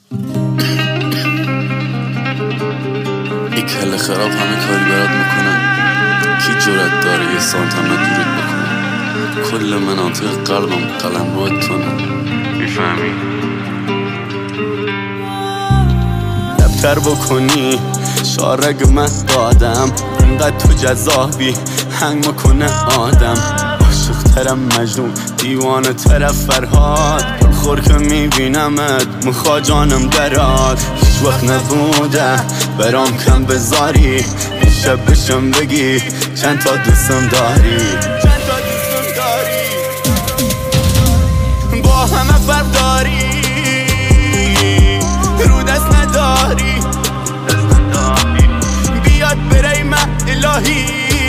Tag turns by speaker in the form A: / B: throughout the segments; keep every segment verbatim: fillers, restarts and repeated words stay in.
A: ای کل خراب همه کاری برات میکنن، کی جرأت داره یه سانتمتر دورت بکنه؟ کل مناطق قلبم قلم روی تونه، میفهمی؟ دفتر بکنی شارگ من دادم، انقدر تو جذابی هنگ میکنه آدم. عاشق ترم مجنون دیوانه طرف فرهاد، خور که میبینمت مخوا جانم دراد. هیچ وقت نبوده برام کم بذاری، شب بشم بگی چند تا دوستم داری، چند تا دوستم داری. با همه فرق داری، رو دست نداری، بیاد بری من الهی.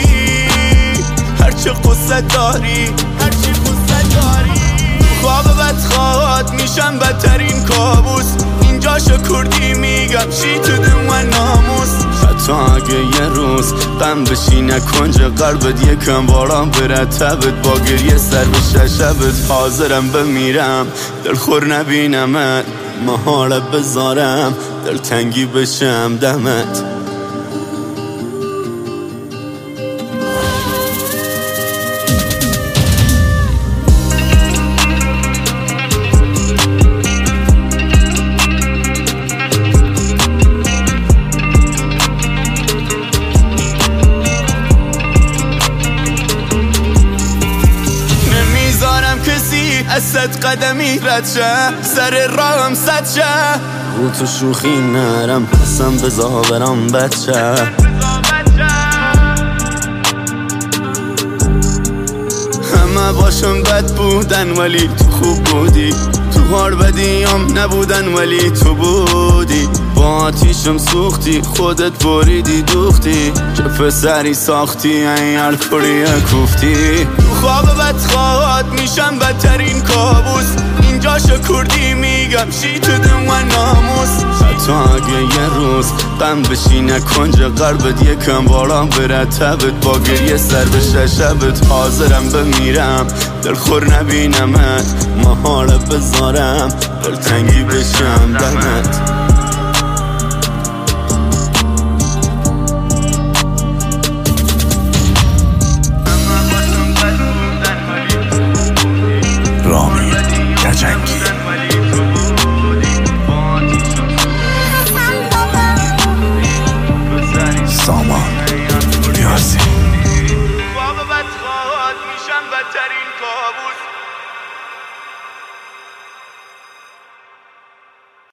A: هرچه قصه داری، هرچه قصه داری. خواب بدخواد میشم بدترین کابوس، اینجا شکردی میگم شی تو دم ناموس. حتی اگه یه روز غم بشینه کنج قلبت، یکم باران بره تبت، با گریه سر بشه شبت. حاضرم بمیرم دلخور نبینمت، محاله بذارم دلتنگی بشم دمت. از صد قدمی رد شه، سر راهم صد شه. رو تو شوخی نرم حسم بزا برام بچه. همه باشم بد بودن ولی تو خوب بودی، تو هار بدیم نبودن ولی تو بودی. با آتیشم سوختی خودت بریدی دوختی، چه پسری ساختی این الکلی کوفتی. تو خواب بدخواد میشم بدترین کابوس، اینجا شکردی میگم شی تو دم و ناموس. حتی اگه یه روز غم بشینه کنج قلبت، یکم باران بره تبت، با گریه سر بشه شبت. حاضرم بمیرم دلخور نبینمت، محاله بذارم دلتنگی بشم دمت.